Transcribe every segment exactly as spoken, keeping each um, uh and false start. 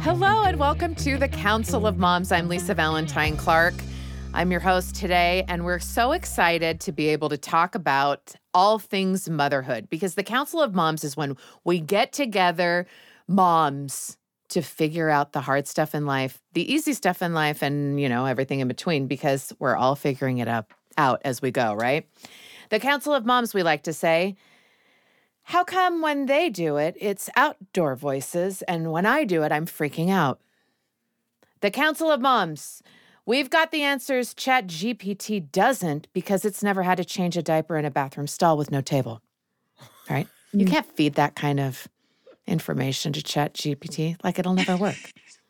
Hello and welcome to the Council of Moms. I'm Lisa Valentine Clark. I'm your host today, and we're so excited to be able to talk about all things motherhood because the Council of Moms is when we get together, moms, to figure out the hard stuff in life, the easy stuff in life, and, you know, everything in between because we're all figuring it up, out as we go, right? The Council of Moms, we like to say, how come when they do it, it's outdoor voices, and when I do it, I'm freaking out? The Council of Moms, we've got the answers ChatGPT doesn't because it's never had to change a diaper in a bathroom stall with no table, right? You can't feed that kind of information to ChatGPT, like it'll never work.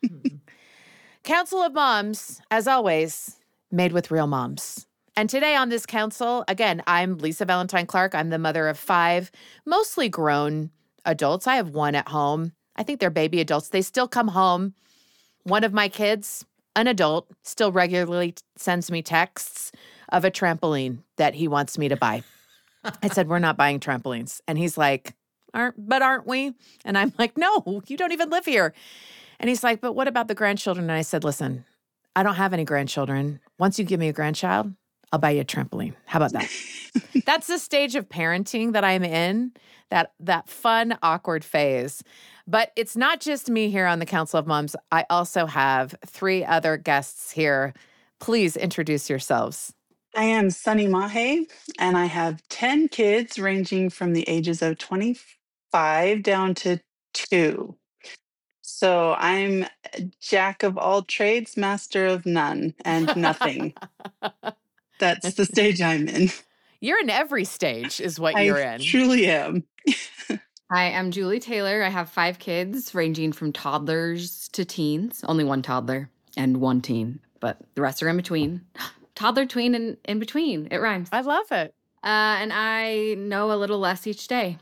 Council of Moms, as always, made with real moms. And today on this council, again, I'm Lisa Valentine Clark. I'm the mother of five, mostly grown adults. I have one at home. I think they're baby adults. They still come home. One of my kids, an adult, still regularly sends me texts of a trampoline that he wants me to buy. I said, we're not buying trampolines. And he's like, aren't, but aren't we? And I'm like, no, you don't even live here. And he's like, but what about the grandchildren? And I said, listen, I don't have any grandchildren. Once you give me a grandchild, I'll buy you a trampoline. How about that? That's the stage of parenting that I'm in, that that fun, awkward phase. But it's not just me here on the Council of Moms. I also have three other guests here. Please introduce yourselves. I am Sunny Mahe, and I have ten kids ranging from the ages of twenty-five down to two. So I'm a jack of all trades, master of none and nothing. That's the stage I'm in. You're in every stage is what I you're in. truly am. Hi, I'm Julie Taylor. I have five kids ranging from toddlers to teens. Only one toddler and one teen, but the rest are in between. Toddler, tween, and in between. It rhymes. I love it. Uh, and I know a little less each day.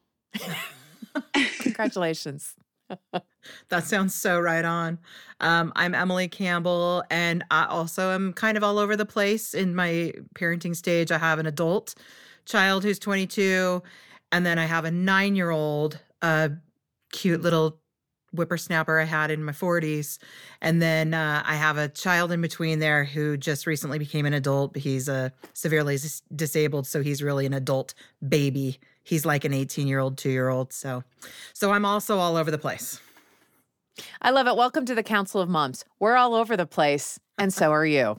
Congratulations. That sounds so right on. Um, I'm Emily Campbell, and I also am kind of all over the place in my parenting stage. I have an adult child who's twenty-two, and then I have a nine-year-old, uh, cute little whippersnapper I had in my forties. And then uh, I have a child in between there who just recently became an adult. He's uh, severely dis- disabled, so he's really an adult baby. He's like an eighteen-year-old, two-year-old. So, so I'm also all over the place. I love it. Welcome to the Council of Moms. We're all over the place, and so are you.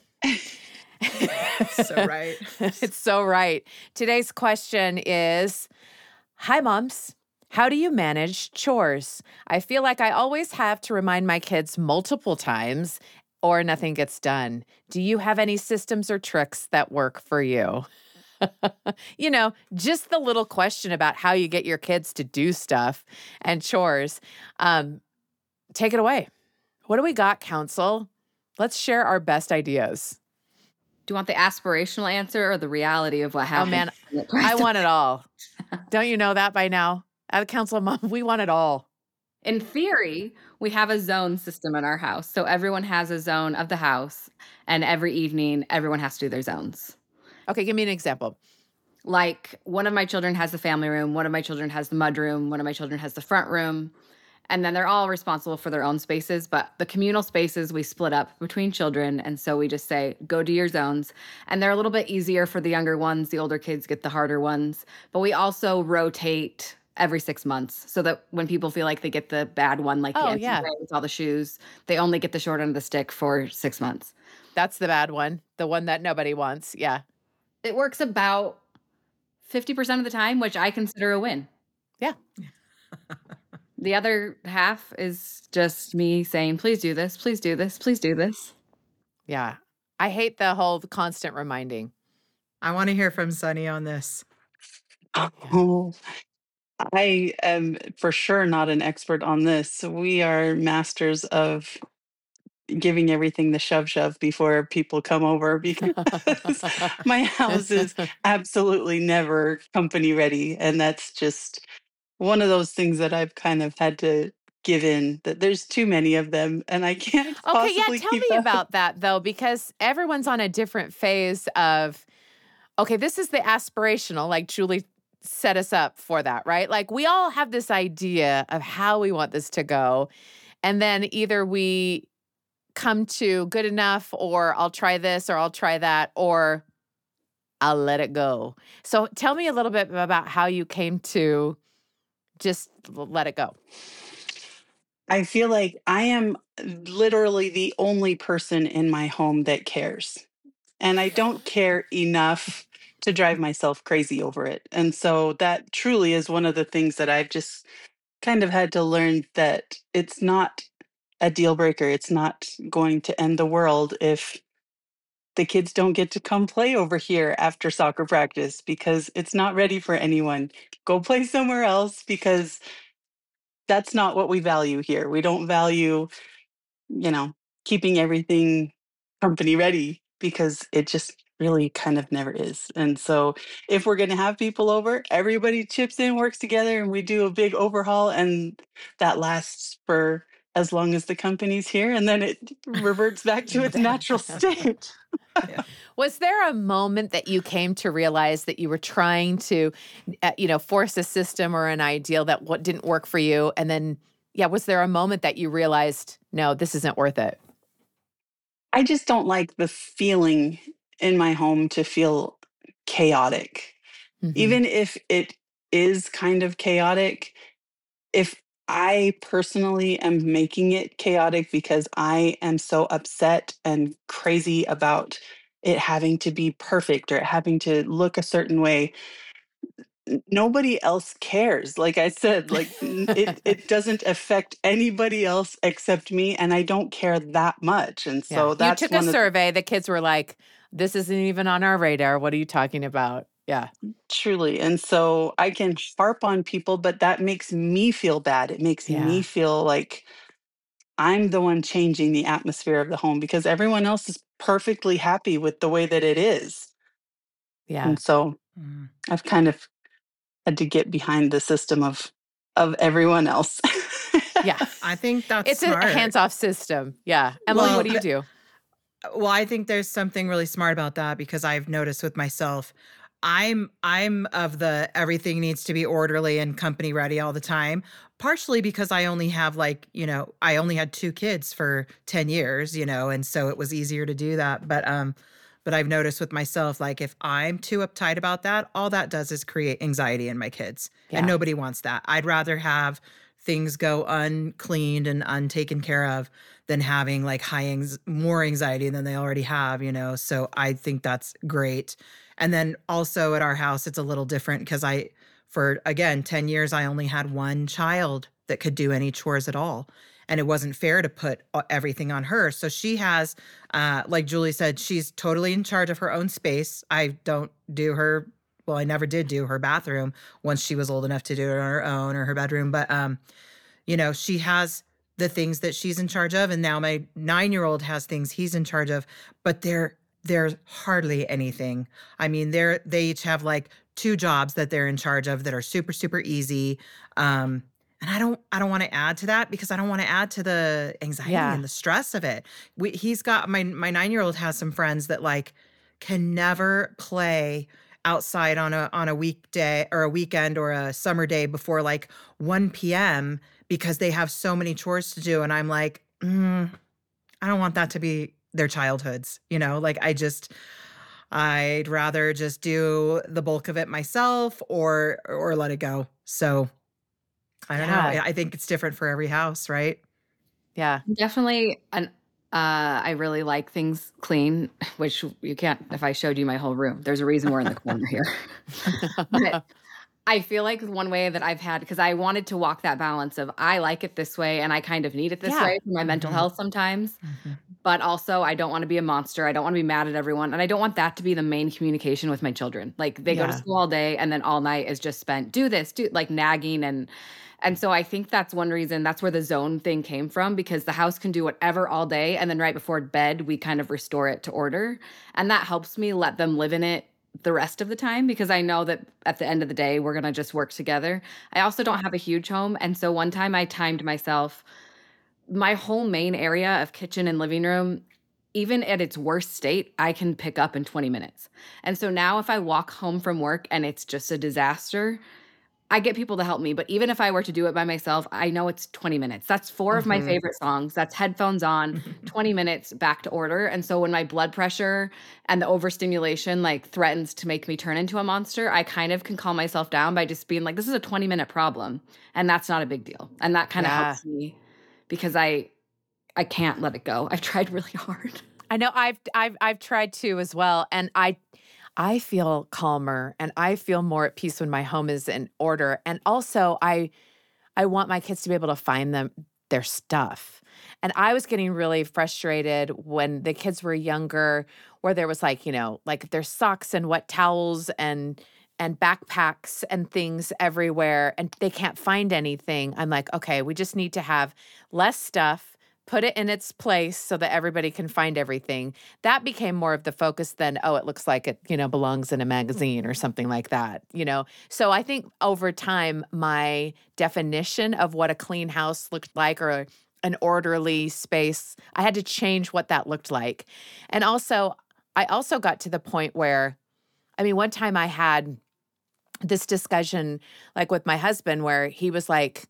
So right. It's so right. Today's question is, hi, moms. How do you manage chores? I feel like I always have to remind my kids multiple times or nothing gets done. Do you have any systems or tricks that work for you? You know, just the little question about how you get your kids to do stuff and chores. Um, take it away. What do we got, Council? Let's share our best ideas. Do you want the aspirational answer or the reality of what happened? Oh, man, I want it all. Don't you know that by now? At the Council of Moms, we want it all. In theory, we have a zone system in our house. So everyone has a zone of the house, and every evening, everyone has to do their zones. Okay, give me an example. Like one of my children has the family room, one of my children has the mud room, one of my children has the front room, and then they're all responsible for their own spaces. But the communal spaces we split up between children, and so we just say, go to your zones. And they're a little bit easier for the younger ones. The older kids get the harder ones. But we also rotate every six months so that when people feel like they get the bad one, like the Oh, yeah. with all the shoes, they only get the short end of the stick for six months. That's the bad one, the one that nobody wants. Yeah. It works about fifty percent of the time, which I consider a win. Yeah. The other half is just me saying, please do this, please do this, please do this. Yeah. I hate the whole constant reminding. I want to hear from Sunny on this. Oh, I am for sure not an expert on this. We are masters of giving everything the shove shove before people come over because my house is absolutely never company ready. And that's just one of those things that I've kind of had to give in, that there's too many of them and I can't Okay, yeah, possibly tell keep me up. about that though, because everyone's on a different phase of, okay, this is the aspirational, like Julie set us up for that, right? Like we all have this idea of how we want this to go. And then either we come to good enough, or I'll try this, or I'll try that, or I'll let it go. So tell me a little bit about how you came to just l- let it go. I feel like I am literally the only person in my home that cares. And I don't care enough to drive myself crazy over it. And so that truly is one of the things that I've just kind of had to learn, that it's not a deal breaker. It's not going to end the world if the kids don't get to come play over here after soccer practice, because it's not ready for anyone. Go play somewhere else, because that's not what we value here. We don't value, you know, keeping everything company ready, because it just really kind of never is. And so if we're going to have people over, everybody chips in, works together, and we do a big overhaul, and that lasts for as long as the company's here, and then it reverts back to its natural state. Yeah. Was there a moment that you came to realize that you were trying to, uh, you know, force a system or an ideal that what didn't work for you? And then, yeah, was there a moment that you realized, no, this isn't worth it? I just don't like the feeling in my home to feel chaotic. Hmm. Even if it is kind of chaotic, if I personally am making it chaotic because I am so upset and crazy about it having to be perfect or it having to look a certain way, n- nobody else cares. Like I said, like n- it it doesn't affect anybody else except me, and I don't care that much. And Yeah. so You that's took a one of survey. The kids were like, this isn't even on our radar. What are you talking about? Yeah. truly. And so I can harp on people, but that makes me feel bad. It makes me Yeah. feel like I'm the one changing the atmosphere of the home, because everyone else is perfectly happy with the way that it is. Yeah. And so Mm. I've kind of had to get behind the system of of everyone else. Yeah. I think that's It's a smart. hands-off system. Yeah. Emily, what Well, do you th- do? well, I think there's something really smart about that, because I've noticed with myself, I'm I'm of the everything needs to be orderly and company ready all the time. Partially because I only have, like, you know, I only had two kids for ten years, you know, and so it was easier to do that. But um but I've noticed with myself, like, if I'm too uptight about that, all that does is create anxiety in my kids. And Yeah. nobody wants that. I'd rather have things go uncleaned and untaken care of than having like high anx- more anxiety than they already have, you know. So I think that's great. And then also at our house, it's a little different because I, for again, ten years, I only had one child that could do any chores at all. And it wasn't fair to put a- everything on her. So she has, uh, like Julie said, she's totally in charge of her own space. I don't do her, well, I never did do her bathroom once she was old enough to do it on her own, or her bedroom. But, um, you know, she has the things that she's in charge of, and now my nine-year-old has things he's in charge of, but they're they're hardly anything. I mean, they're they each have like two jobs that they're in charge of that are super, super easy. Um, and I don't I don't want to add to that, because I don't want to add to the anxiety Yeah. and the stress of it. We he's got my my nine-year-old has some friends that like can never play outside on a on a weekday or a weekend or a summer day before like one p m because they have so many chores to do. And I'm like, mm, I don't want that to be their childhoods. You know, like I just, I'd rather just do the bulk of it myself, or, or let it go. So I don't know. Yeah. I I think it's different for every house, right? Yeah. Definitely an uh, I really like things clean, which you can't if I showed you my whole room. There's a reason we're in the corner here. But I feel like one way that I've had, because I wanted to walk that balance of I like it this way and I kind of need it this Yeah. way for my mental Hmm. health sometimes, Hmm. but also I don't want to be a monster. I don't want to be mad at everyone, and I don't want that to be the main communication with my children. Like they go to Yeah. school all day and then all night is just spent do this, do like nagging and and so I think that's one reason that's where the zone thing came from, because the house can do whatever all day and then right before bed we kind of restore it to order, and that helps me let them live in it the rest of the time, because I know that at the end of the day we're going to just work together. I also don't have a huge home, and so one time I timed myself, my whole main area of kitchen and living room, even at its worst state, I can pick up in twenty minutes. And so now if I walk home from work and it's just a disaster, I get people to help me, but even if I were to do it by myself, I know it's twenty minutes. That's four of my Mhm. favorite songs. That's headphones on, twenty minutes back to order. And so when my blood pressure and the overstimulation like threatens to make me turn into a monster, I kind of can calm myself down by just being like, this is a twenty minute problem. And that's not a big deal. And that kind of Yeah. helps me because I I can't let it go. I've tried really hard. I know I've I've I've tried to as well, and I I feel calmer and I feel more at peace when my home is in order. And also I I want my kids to be able to find them their stuff. And I was getting really frustrated when the kids were younger, where there was like, you know, like there's socks and wet towels and and backpacks and things everywhere and they can't find anything. I'm like, okay, we just need to have less stuff, put it in its place so that everybody can find everything. That became more of the focus than, oh, it looks like it, you know, belongs in a magazine or something like that, you know? So I think over time, my definition of what a clean house looked like or a, an orderly space, I had to change what that looked like. And also, I also got to the point where, I mean, one time I had this discussion like with my husband where he was like,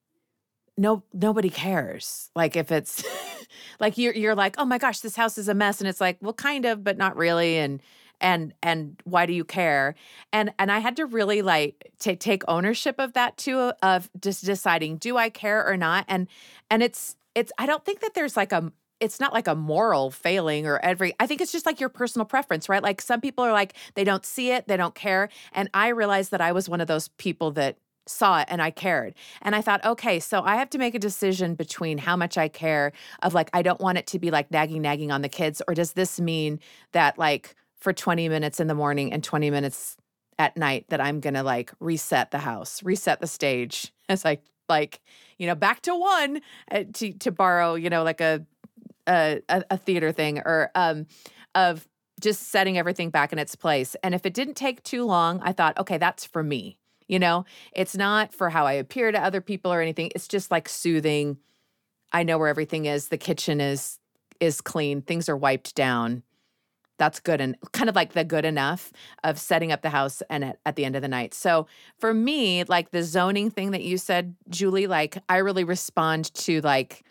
no, nobody cares. Like if it's like you're you're like, oh my gosh, this house is a mess. And it's like, well, kind of, but not really. And and and why do you care? And and I had to really like take take ownership of that too, of just deciding, do I care or not? And and it's it's I don't think that there's like a it's not like a moral failing or every, I think it's just like your personal preference, right? Like some people are like, they don't see it, they don't care. And I realized that I was one of those people that saw it and I cared. And I thought, okay, so I have to make a decision between how much I care of like, I don't want it to be like nagging, nagging on the kids. Or does this mean that like for twenty minutes in the morning and twenty minutes at night that I'm going to like reset the house, reset the stage as I like, you know, back to one uh, to, to borrow, you know, like a, a, a theater thing or um, of just setting everything back in its place. And if it didn't take too long, I thought, okay, that's for me. You know, it's not for how I appear to other people or anything. It's just like soothing. I know where everything is. The kitchen is is clean. Things are wiped down. That's good. And kind of like the good enough of setting up the house and at, at the end of the night. So for me, like the zoning thing that you said, Julie, like I really respond to like,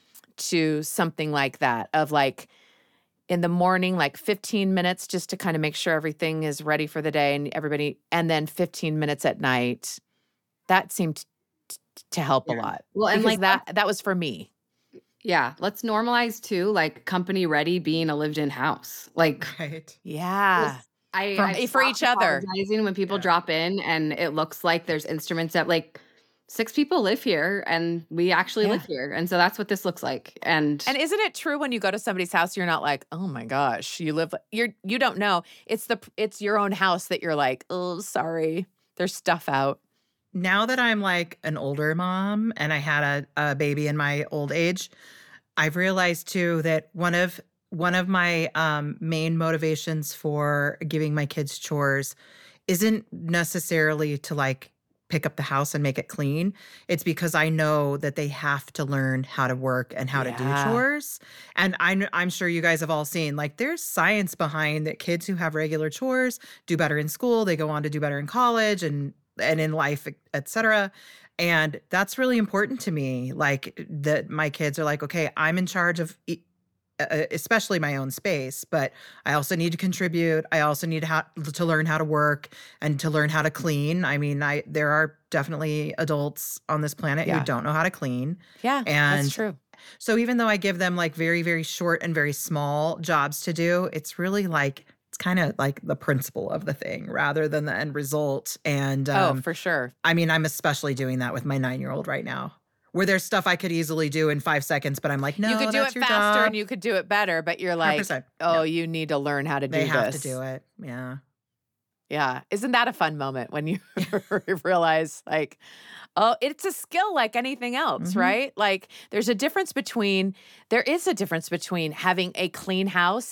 to something like that of like, in the morning, like fifteen minutes just to kind of make sure everything is ready for the day and everybody, and then fifteen minutes at night. That seemed t- to help Yeah. a lot. Well, and because like that that was for me. Yeah, let's normalize too, like company ready being a lived-in house. Like Right. Yeah. I, For- I for each other. apologizing when people Yeah. drop in and it looks like there's instruments that like six people live here and we actually Yeah. live here. And so that's what this looks like. And, And isn't it true when you go to somebody's house, you're not like, oh my gosh, you live, you're, you don't know. It's the, it's your own house that you're like, oh, sorry, there's stuff out. Now that I'm like an older mom and I had a, a baby in my old age, I've realized too that one of one of my um, main motivations for giving my kids chores isn't necessarily to like pick up the house and make it clean. It's because I know that they have to learn how to work and how to do Yeah. chores. And I'm, I'm sure you guys have all seen, like there's science behind that kids who have regular chores do better in school. They go on to do better in college and, and in life, et cetera. And that's really important to me. Like that my kids are like, okay, I'm in charge of e- uh, especially my own space, but I also need to contribute. I also need to, ha- to learn how to work and to learn how to clean. I mean, I there are definitely adults on this planet Yeah. who don't know how to clean. Yeah, And that's true. so even though I give them like very, very short and very small jobs to do, it's really like, it's kind of like the principle of the thing rather than the end result. And um, oh, for sure. I mean, I'm especially doing that with my nine-year-old right now, where there's stuff I could easily do in five seconds, but I'm like, no, you could do that's it your faster job. and you could do it better, but you're like, one hundred percent. oh, Yeah. you need to learn how to do They this. have to do it. Yeah. Yeah. Isn't that a fun moment when you realize like, oh, it's a skill like anything else, Mhm. right? Like there's a difference between, there is a difference between having a clean house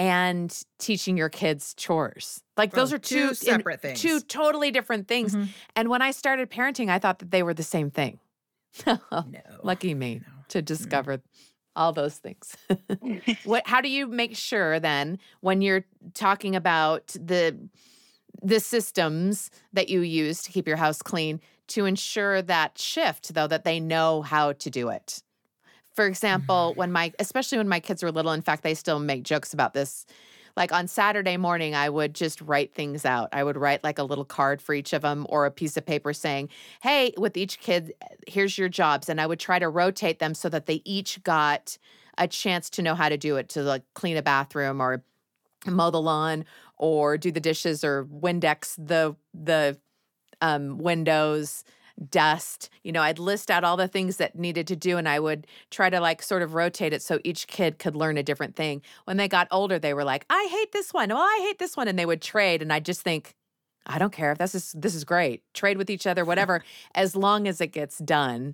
and teaching your kids chores. Like those Oh, are two, two separate in- things. two totally different things. Mhm. And when I started parenting, I thought that they were the same thing. No. Lucky me No. to discover all those things. What? How do you make sure then when you're talking about the the systems that you use to keep your house clean to ensure that shift, though, that they know how to do it. For example, when my, especially when my kids were little, in fact, they still make jokes about this. Like on Saturday morning, I would just write things out. I would write like a little card for each of them or a piece of paper saying, hey, with each kid, here's your jobs. And I would try to rotate them so that they each got a chance to know how to do it, to like clean a bathroom or mow the lawn or do the dishes or Windex the, the um, windows, dust. You know, I'd list out all the things that needed to do and I would try to like sort of rotate it so each kid could learn a different thing. When they got older, they were like, I hate this one. Well, I hate this one. And they would trade. And I just think, I don't care if this is, this is great. Trade with each other, whatever, as long as it gets done.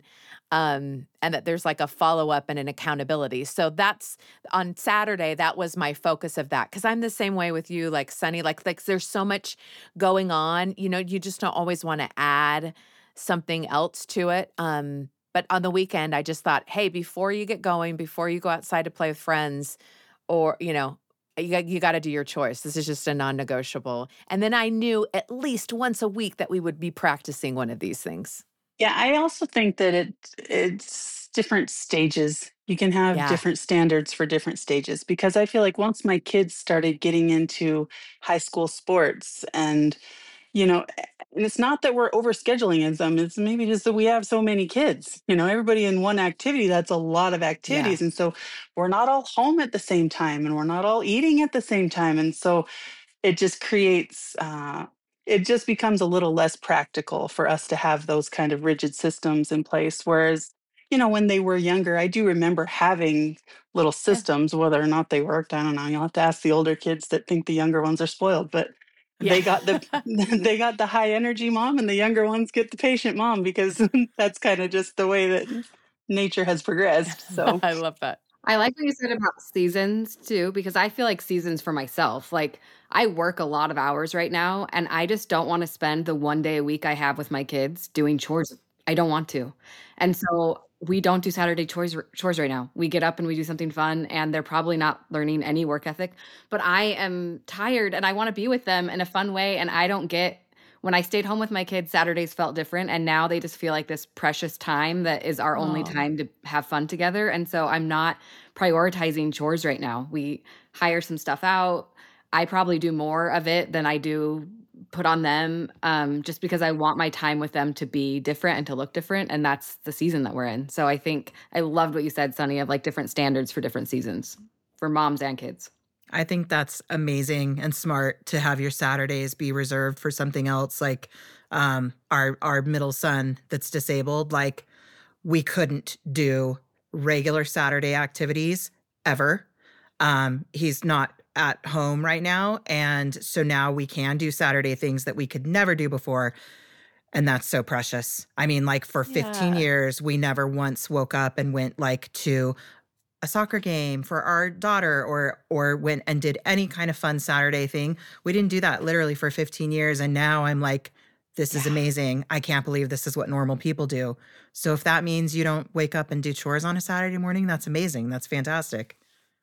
Um, and that there's like a follow-up and an accountability. So that's on Saturday, that was my focus of that. Cause I'm the same way with you, like Sunny, like, like there's so much going on, you know, you just don't always want to add something else to it. Um, but on the weekend, I just thought, hey, before you get going, before you go outside to play with friends or, you know, you got, you got to do your choice. This is just a non-negotiable. And then I knew at least once a week that we would be practicing one of these things. Yeah, I also think that it it's different stages. You can have Yeah. different standards for different stages because I feel like once my kids started getting into high school sports and you know, and it's not that we're overscheduling as them, it's maybe just that we have so many kids. You know, everybody in one activity, that's a lot of Yeah. activities. And so we're not all home at the same time and we're not all eating at the same time. And so it just creates uh, it just becomes a little less practical for us to have those kind of rigid systems in place, whereas you know when they were younger I do remember having little Yeah. systems. Whether or not they worked, I don't know, you'll have to ask the older kids that think the younger ones are spoiled, but they got the Yeah. they got the high energy mom and the younger ones get the patient mom because that's kind of just the way that nature has progressed. So I love that. I like what you said about seasons too, because I feel like seasons for myself. Like I work a lot of hours right now, and I just don't want to spend the one day a week I have with my kids doing chores. I don't want to. And so we don't do Saturday chores chores right now. We get up and we do something fun, and they're probably not learning any work ethic. But I am tired and I want to be with them in a fun way. And I don't get when I stayed home with my kids, Saturdays felt different. And now they just feel like this precious time that is our only Oh, time to have fun together. And so I'm not prioritizing chores right now. We hire some stuff out. I probably do more of it than I do put on them, um, just because I want my time with them to be different and to look different. And that's the season that we're in. So I think I loved what you said, Sunny, of like different standards for different seasons for moms and kids. I think that's amazing and smart to have your Saturdays be reserved for something else. Like um, our our middle son that's disabled, like we couldn't do regular Saturday activities ever. Um, he's not at home right now, and so now we can do Saturday things that we could never do before. And that's so precious. I mean, like for fifteen yeah. years, we never once woke up and went like to a soccer game for our daughter or or went and did any kind of fun Saturday thing. We didn't do that literally for fifteen years. And now I'm like, this is Yeah. amazing. I can't believe this is what normal people do. So if that means you don't wake up and do chores on a Saturday morning, that's amazing. That's fantastic.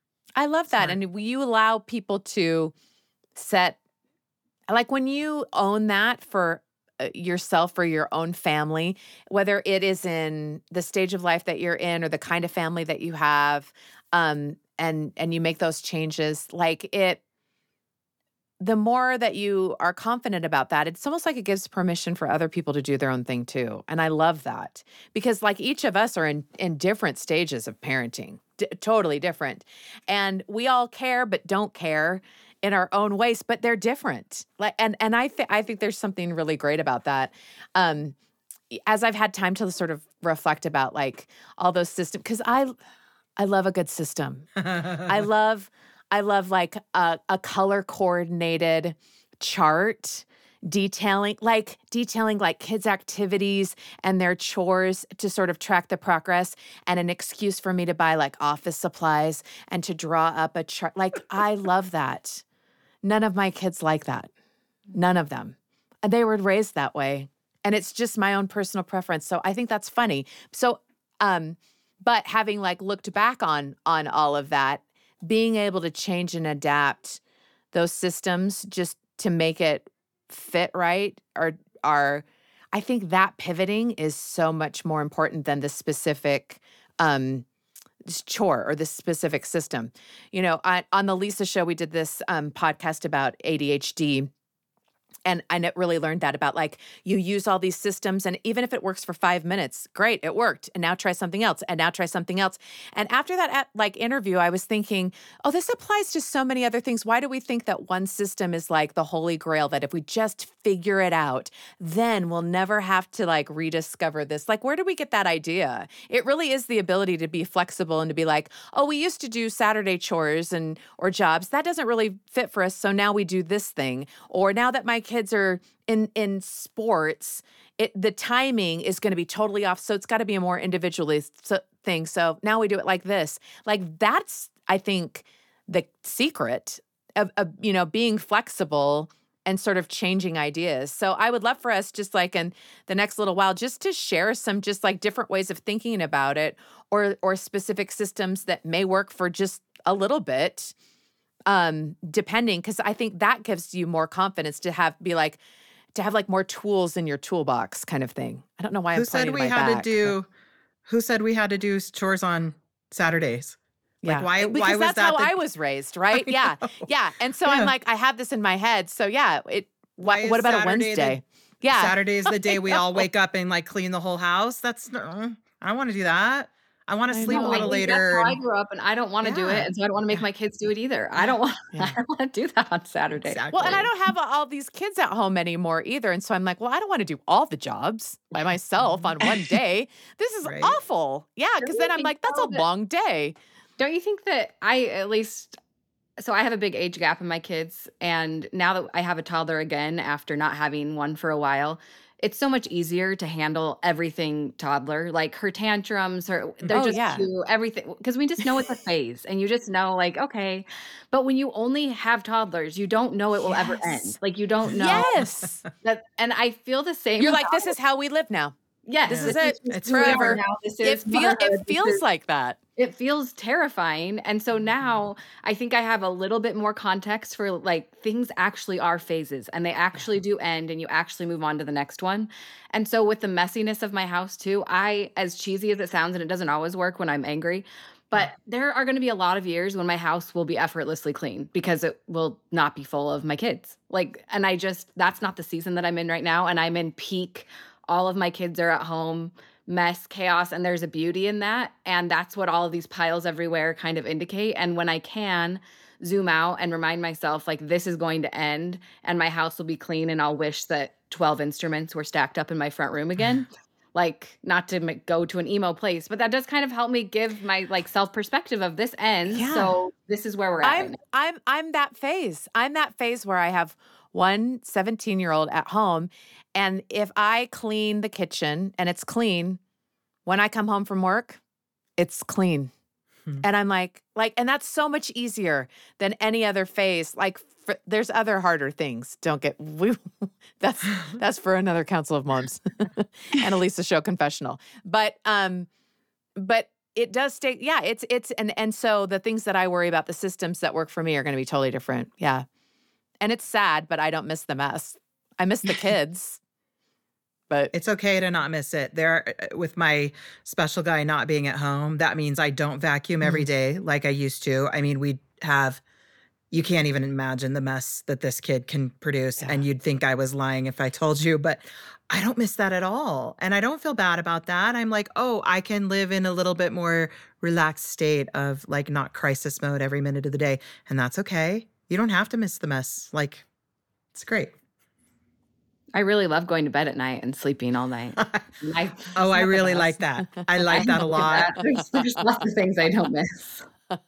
I love that. Smart. And you allow people to set, like when you own that for uh, yourself or your own family, whether it is in the stage of life that you're in or the kind of family that you have, um, and and you make those changes, like it, the more that you are confident about that, it's almost like it gives permission for other people to do their own thing too. And I love that because like each of us are in in different stages of parenting, d- totally different. And we all care but don't care in our own ways, but they're different. Like and and I think I think there's something really great about that. Um as I've had time to sort of reflect about like all those systems cuz I I love a good system. I love I love like a, a color coordinated chart detailing like detailing like kids' activities and their chores to sort of track the progress and an excuse for me to buy like office supplies and to draw up a chart. Like I love that. None of my kids like that. None of them. And they were raised that way. And it's just my own personal preference. So I think that's funny. So um but having like looked back on on all of that, being able to change and adapt those systems just to make it fit right are are I think that pivoting is so much more important than the specific um s- chore or this specific system. You know, on, on the Lisa show, we did this um, podcast about A D H D. And I ne- really learned that about like you use all these systems, and even if it works for five minutes, great, it worked. And now try something else, and now try something else. And after that at, like interview, I was thinking, oh, this applies to so many other things. Why do we think that one system is like the holy grail? That if we just figure it out, then we'll never have to like rediscover this. Like, where did we get that idea? It really is the ability to be flexible and to be like, oh, we used to do Saturday chores and or jobs that doesn't really fit for us, so now we do this thing. Or now that my kids are in in sports, it the timing is going to be totally off, so it's got to be a more individualist so- thing. So now we do it like this. Like that's, I think, the secret of, of you know being flexible and sort of changing ideas. So I would love for us just like in the next little while just to share some just like different ways of thinking about it, or or specific systems that may work for just a little bit, um, depending, because I think that gives you more confidence to have be like to have like more tools in your toolbox kind of thing. I don't know why Who I'm said pointing to we my had to back, but do who said we had to do s- chores on Saturdays? Like yeah, why Uh, why because was that's that how the I was raised, right? I Yeah, know. yeah. And so I'm Yeah. like, I have this in my head. So yeah, it. Why What, what is about a Saturday the Wednesday? Yeah, Saturday is the day I we all know. wake up and like clean the whole house? That's no, I don't want to do that. I want to I sleep a No, I little know. think that's later how I and grew up, and I don't wanna do it, yeah. and so I don't wanna make Yeah. my kids do it either. I Yeah. don't want I Yeah. don't wanna do that on Saturday. Well, and I Exactly. don't have all these kids at home anymore either. And so I'm like, well, I don't want to do all the jobs by myself on Mhm. one day. This is Right. awful. Yeah, Don't because you then I'm think like, that's a though that long day. don't you think that I at least so I have a big age gap in my kids, and now that I have a toddler again after not having one for a while, it's so much easier to handle everything toddler, like her tantrums, her they're Oh, just yeah. cute, everything because we just know it's a phase, and you just know, like, okay. But when you only have toddlers, you don't know it will ever end. Yes. Like, you don't know Yes. that, and I feel the same You're about like, this is how we live now. yes, This Yeah. is this is it just It's who we are forever. forever. now. This It is feel it motherhood. This is feels like that. it feels terrifying, and so Mhm. now I think I have a little bit more context for, like, things actually are phases, and they Yeah. actually do end, and you actually move on to the next one, and so with the messiness of my house too, I as cheesy as it sounds, and it doesn't always work when I'm angry, Yeah. but there are gonna be a lot of years when my house will be effortlessly clean because it will not be full of my kids, like, and I just that's not the season that I'm in right now, and I'm in peak, all of my kids are at home, mess, chaos, and there's a beauty in that, and that's what all of these piles everywhere kind of indicate, and when I can zoom out and remind myself, like, this is going to end, and my house will be clean, and I'll wish that twelve instruments were stacked up in my front room again, like, not to m go to an emo place, but that does kind of help me give my, like, self perspective of this ends, Yeah. so this is where we're at right I'm now. I'm I'm that phase. I'm that phase where I have one seventeen-year-old at home, and if I clean the kitchen and it's clean, when I come home from work, it's clean. Hmm. And I'm like like and that's so much easier than any other phase. Like f there's other harder things. Don't get we that's that's for another Council of Moms and a Lisa Show confessional. But um but it does stay yeah, it's it's and and so the things that I worry about, the systems that work for me are going to be totally different. Yeah. And it's sad, but I don't miss the mess. I miss the kids, but It's okay to not miss it. There, uh, with my special guy not being at home, that means I don't vacuum every mm, day like I used to. I mean, we have, you can't even imagine the mess that this kid can produce. yeah. And you'd think I was lying if I told you, but I don't miss that at all. And I don't feel bad about that. I'm like, oh, I can live in a little bit more relaxed state of like not crisis mode every minute of the day. And that's okay. You don't have to miss the mess. Like, it's great. I really love going to bed at night and sleeping all night. I Oh, I Isn't that the really like best? that. I I like that a love lot. that. There's there's lots of things I don't miss.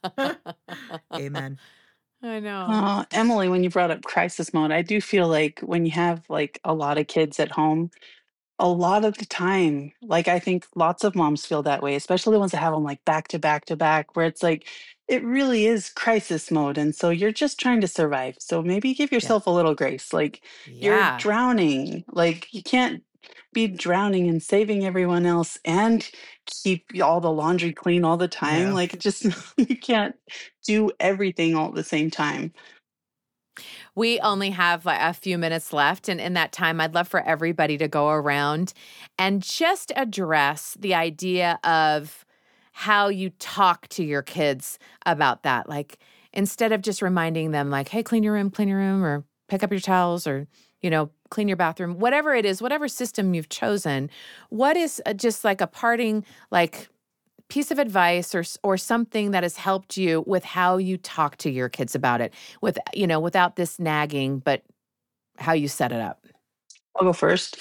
Amen. I know. Uh, Emily, when you brought up crisis mode, I do feel like when you have like a lot of kids at home, a lot of the time, like I think lots of moms feel that way, especially the ones that have them like back to back to back, where it's like it really is crisis mode. And so you're just trying to survive. So maybe give Yeah. yourself a little grace. Like you're Yeah. drowning. Like you can't be drowning and saving everyone else and keep all the laundry clean all the time. No. Like just you can't do everything all at the same time. We only have like a few minutes left. And in that time, I'd love for everybody to go around and just address the idea of how you talk to your kids about that. Like, instead of just reminding them, like, hey, clean your room, clean your room, or pick up your towels, or, you know, clean your bathroom, whatever it is, whatever system you've chosen, what is uh, just like a parting, like, piece of advice or or something that has helped you with how you talk to your kids about it, with, you know, without this nagging, but how you set it up? I'll go first.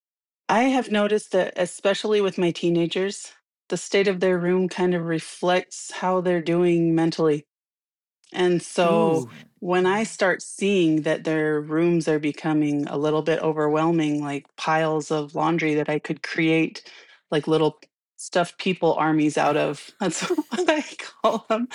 I have noticed that, especially with my teenagers, the state of their room kind of reflects how they're doing mentally. And so Ooh, when I start seeing that their rooms are becoming a little bit overwhelming, like piles of laundry that I could create like little stuffed people armies out of, that's what I call them.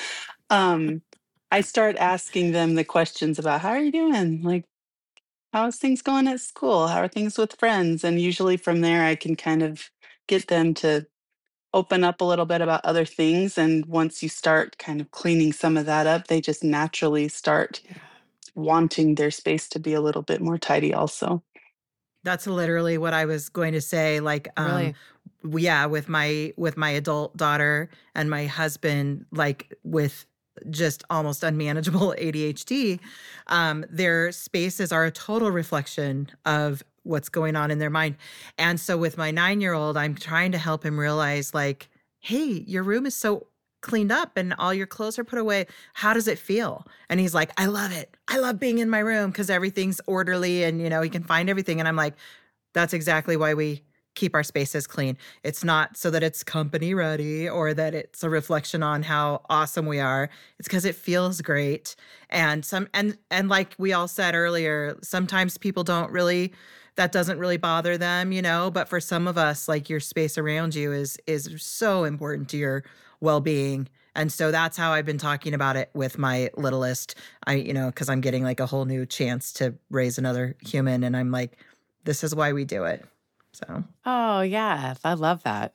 Um, I start asking them the questions about, how are you doing? Like, how's things going at school? How are things with friends? And usually from there, I can kind of get them to open up a little bit about other things. And once you start kind of cleaning some of that up, they just naturally start yeah, wanting their space to be a little bit more tidy, also. That's literally what I was going to say. Like, um, really? w- yeah, with my with my adult daughter and my husband, like with just almost unmanageable A D H D, um, their spaces are a total reflection of what's going on in their mind. And so with my nine year old, I'm trying to help him realize, like, hey, your room is so cleaned up and all your clothes are put away. How does it feel? And he's like, I love it. I love being in my room because everything's orderly and, you know, he can find everything. And I'm like, that's exactly why we keep our spaces clean. It's not so that it's company ready or that it's a reflection on how awesome we are. It's because it feels great. And some and and like we all said earlier, sometimes people don't really that doesn't really bother them, you know, but for some of us, like your space around you is is so important to your well-being. And so that's how I've been talking about it with my littlest. I, you know, because I'm getting like a whole new chance to raise another human. And I'm like, this is why we do it. So Oh, yeah. I love that.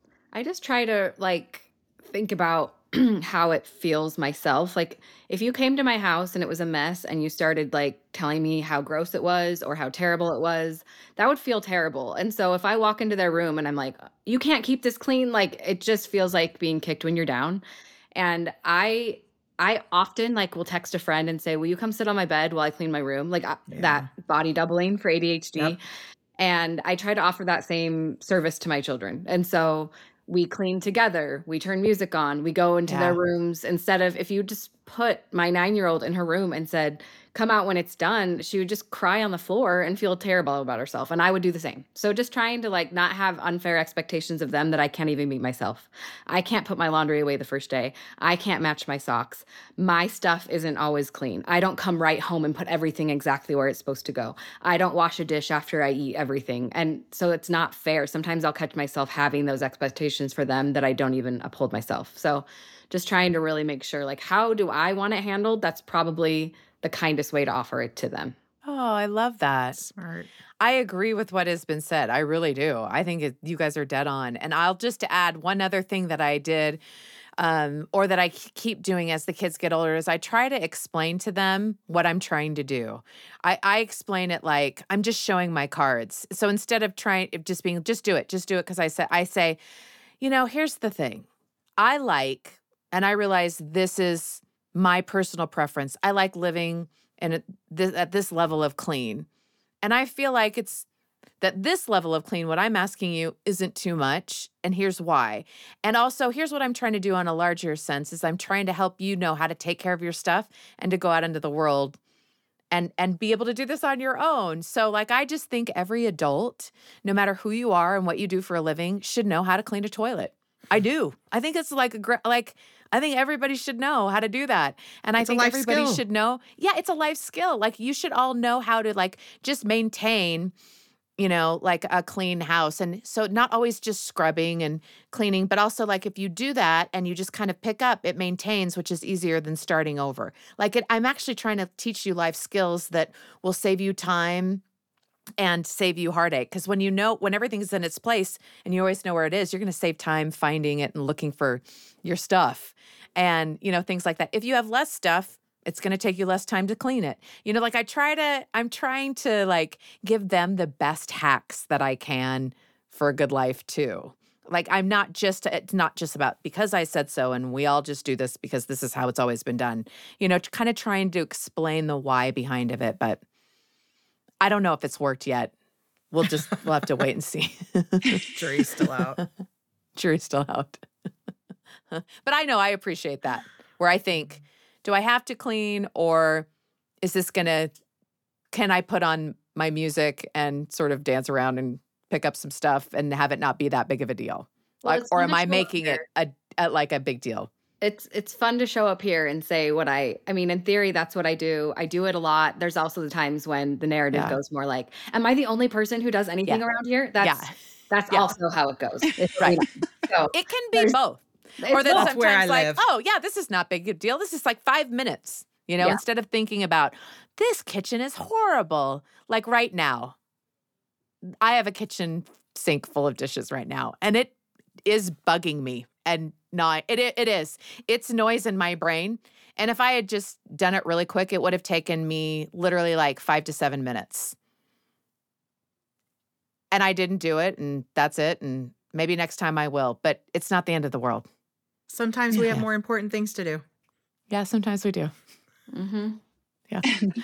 I just try to like think about how it feels myself. Like if you came to my house and it was a mess and you started like telling me how gross it was or how terrible it was, that would feel terrible. And so if I walk into their room and I'm like, you can't keep this clean, like it just feels like being kicked when you're down. And I I often like will text a friend and say, "Will you come sit on my bed while I clean my room?" Like uh, that yeah. body doubling for A D H D. Yep. And I try to offer that same service to my children. And so we clean together, we turn music on, we go into their Yeah. rooms instead of if you just put my nine year old in her room and said, come out when it's done, she would just cry on the floor and feel terrible about herself. And I would do the same. So just trying to like not have unfair expectations of them that I can't even meet myself. I can't put my laundry away the first day. I can't match my socks. My stuff isn't always clean. I don't come right home and put everything exactly where it's supposed to go. I don't wash a dish after I eat everything. And so it's not fair. Sometimes I'll catch myself having those expectations for them that I don't even uphold myself. So just trying to really make sure, like, how do I want it handled? That's probably the kindest way to offer it to them. Oh, I love that. Smart. I agree with what has been said. I really do. I think it, you guys are dead on. And I'll just add one other thing that I did, um, or that I k- keep doing as the kids get older, is I try to explain to them what I'm trying to do. I, I explain it like I'm just showing my cards. So instead of trying, of just being, just do it, just do it, because I say, I say, you know, here's the thing. I like, and I realize this is my personal preference. I like living in a, this, at this level of clean. And I feel like it's that this level of clean, what I'm asking you isn't too much. And here's why. And also, here's what I'm trying to do on a larger sense is I'm trying to help you know how to take care of your stuff and to go out into the world and and be able to do this on your own. So like I just think every adult, no matter who you are and what you do for a living, should know how to clean a toilet. I do. I think it's like a gr- like I think everybody should know how to do that. And I It's a think life everybody skill. should know. Yeah, it's a life skill. Like you should all know how to like just maintain, you know, like a clean house. And so not always just scrubbing and cleaning, but also like if you do that and you just kind of pick up, it maintains, which is easier than starting over. Like it, I'm actually trying to teach you life skills that will save you time and save you heartache. Because when you know, when everything's in its place and you always know where it is, you're going to save time finding it and looking for your stuff and, you know, things like that. If you have less stuff, It's going to take you less time to clean it. You know, like I try to, I'm trying to like give them the best hacks that I can for a good life too. Like I'm not just, it's not just about because I said so and we all just do this because this is how it's always been done. You know, kind of trying to explain the why behind of it, but I don't know if it's worked yet. We'll just, we'll have to wait and see. Jury's still out. Jury's still out. But I know I appreciate that where I think, do I have to clean or is this going to, can I put on my music and sort of dance around and pick up some stuff and have it not be that big of a deal? Well, Like, it's or fun am to I show up making it here. a, a like a big deal? It's it's fun to show up here and say what I I mean, in theory, that's what I do. I do it a lot. There's also the times when the narrative Yeah. goes more like, am I the only person who does anything Yeah. around here? That's Yeah. that's Yeah. also how it goes. It's Right. really not. So It can be there's- both. it's Or then both. That's where I sometimes like, live. oh yeah, this is not big a deal. This is like five minutes, you know, Yeah. instead of thinking about this kitchen is horrible. Like right now, I have a kitchen sink full of dishes right now and it is bugging me. And not, it, it it is. It's noise in my brain. And if I had just done it really quick, it would have taken me literally like five to seven minutes. And I didn't do it and that's it. And maybe next time I will, but it's not the end of the world. Sometimes we have Yeah. more important things to do. Yeah, sometimes we do. Mhm. Yeah.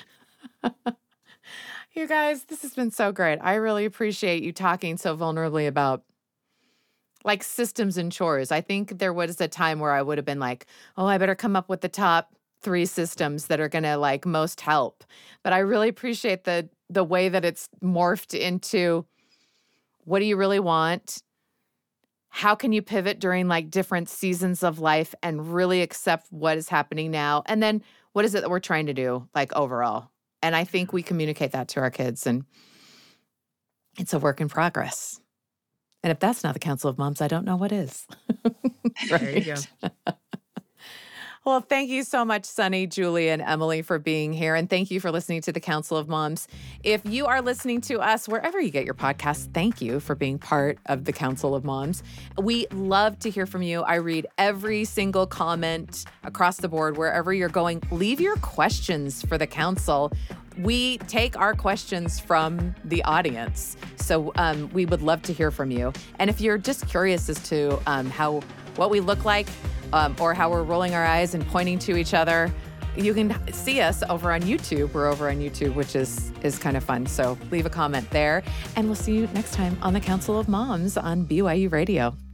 You guys, this has been so great. I really appreciate you talking so vulnerably about like systems and chores. I think there was a time where I would have been like, oh, I better come up with the top three systems that are going to like most help. But I really appreciate the the way that it's morphed into what do you really want? How can you pivot during like different seasons of life and really accept what is happening now? And then what is it that we're trying to do like overall? And I think we communicate that to our kids and it's a work in progress. And if that's not the Council of Moms, I don't know what is. There you go. Well, thank you so much, Sunny, Julie, and Emily for being here. And thank you for listening to the Council of Moms. If you are listening to us wherever you get your podcasts, thank you for being part of the Council of Moms. We love to hear from you. I read every single comment across the board, wherever you're going. Leave your questions for the council. We take our questions from the audience. So um, we would love to hear from you. And if you're just curious as to um, how what we look like, Um, or how we're rolling our eyes and pointing to each other, you can see us over on YouTube. We're over on YouTube, which is is kind of fun. So leave a comment there. And we'll see you next time on the Council of Moms on B Y U Radio.